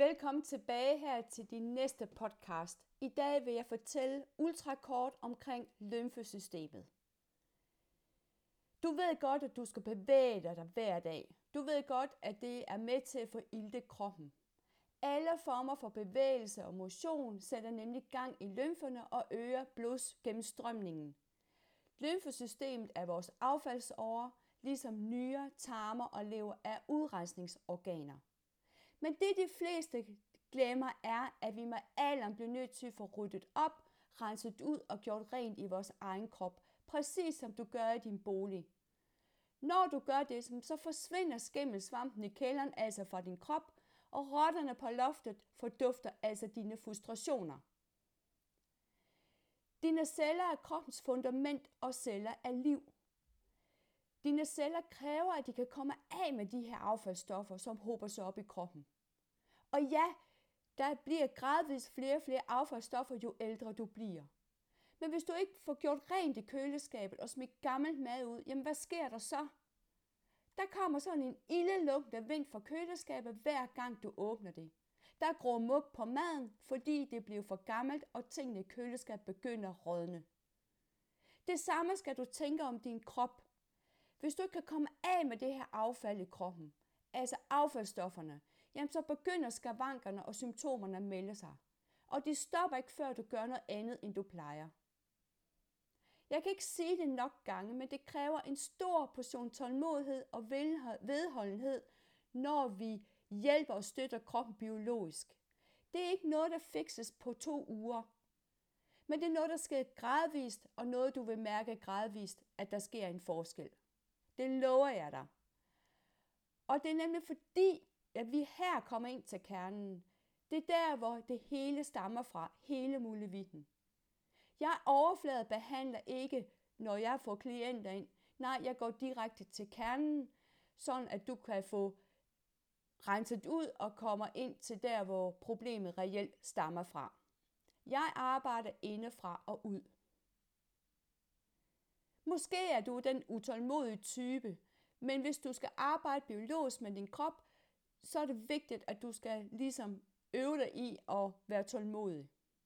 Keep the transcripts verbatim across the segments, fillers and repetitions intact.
Velkommen tilbage her til din næste podcast. I dag vil jeg fortælle ultrakort omkring lymfesystemet. Du ved godt, at du skal bevæge dig hver dag. Du ved godt, at det er med til at forilde kroppen. Alle former for bevægelse og motion sætter nemlig gang i lymferne og øger blodsgennemstrømningen. Lymfesystemet er vores affaldsåre, ligesom nyrer, tarmer og lever er udrensningsorganer. Men det de fleste glemmer er, at vi med alderen bliver nødt til at få ryddet op, renset ud og gjort rent i vores egen krop, præcis som du gør i din bolig. Når du gør det, så forsvinder skimmelsvampen i kælderen, altså fra din krop, og rotterne på loftet fordufter altså dine frustrationer. Dine celler er kroppens fundament, og celler er liv. Dine celler kræver, at de kan komme af med de her affaldsstoffer, som hober sig op i kroppen. Og ja, der bliver gradvist flere og flere affaldsstoffer, jo ældre du bliver. Men hvis du ikke får gjort rent i køleskabet og smidt gammel mad ud, jamen hvad sker der så? Der kommer sådan en ildelugtende vind fra køleskabet, hver gang du åbner det. Der gror mug på maden, fordi det bliver for gammelt, og tingene i køleskabet begynder at rådne. Det samme skal du tænke om din krop. Hvis du ikke kan komme af med det her affald i kroppen, altså affaldsstofferne, jamen så begynder skavankerne og symptomerne at melde sig. Og de stopper ikke, før du gør noget andet, end du plejer. Jeg kan ikke sige det nok gange, men det kræver en stor portion tålmodighed og vedholdenhed, når vi hjælper og støtter kroppen biologisk. Det er ikke noget, der fikses på to uger. Men det er noget, der sker gradvist, og noget, du vil mærke gradvist, at der sker en forskel. Det lover jeg dig. Og det er nemlig fordi, at vi her kommer ind til kernen. Det er der, hvor det hele stammer fra, hele muligheden. Jeg overfladebehandler ikke, når jeg får klienter ind. Nej, jeg går direkte til kernen, sådan at du kan få renset ud og kommer ind til der, hvor problemet reelt stammer fra. Jeg arbejder indefra og ud. Måske er du den utålmodige type, men hvis du skal arbejde biologisk med din krop, så er det vigtigt, at du skal ligesom øve dig i at være tålmodig.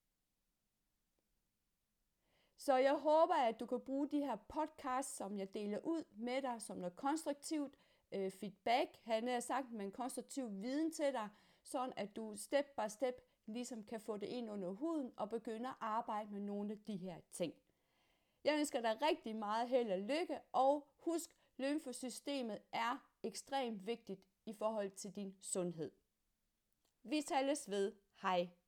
Så jeg håber, at du kan bruge de her podcasts, som jeg deler ud med dig, som noget konstruktivt øh, feedback. Han har sagt med en konstruktiv viden til dig, sådan at du step by step ligesom kan få det ind under huden og begynde at arbejde med nogle af de her ting. Jeg ønsker dig rigtig meget held og lykke, og husk, lymfesystemet er ekstremt vigtigt i forhold til din sundhed. Vi tales ved. Hej.